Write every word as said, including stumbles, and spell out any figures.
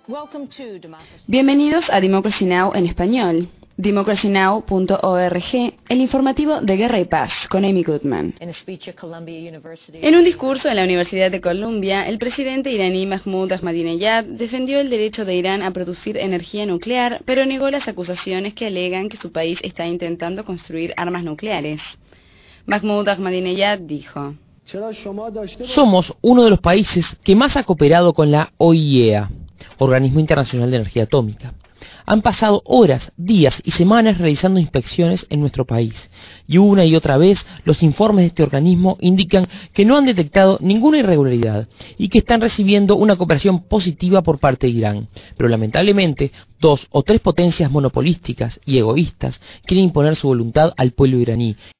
Bienvenidos a Democracy Now! En español. democracy now punto org, el informativo de Guerra y Paz, con Amy Goodman. En un discurso en la Universidad de Columbia, el presidente iraní Mahmoud Ahmadinejad defendió el derecho de Irán a producir energía nuclear, pero negó las acusaciones que alegan que su país está intentando construir armas nucleares. Mahmoud Ahmadinejad dijo: Somos uno de los países que más ha cooperado con la O I E A, Organismo Internacional de Energía Atómica. Han pasado horas, días y semanas realizando inspecciones en nuestro país, y una y otra vez los informes de este organismo indican que no han detectado ninguna irregularidad y que están recibiendo una cooperación positiva por parte de Irán. Pero lamentablemente, dos o tres potencias monopolísticas y egoístas quieren imponer su voluntad al pueblo iraní.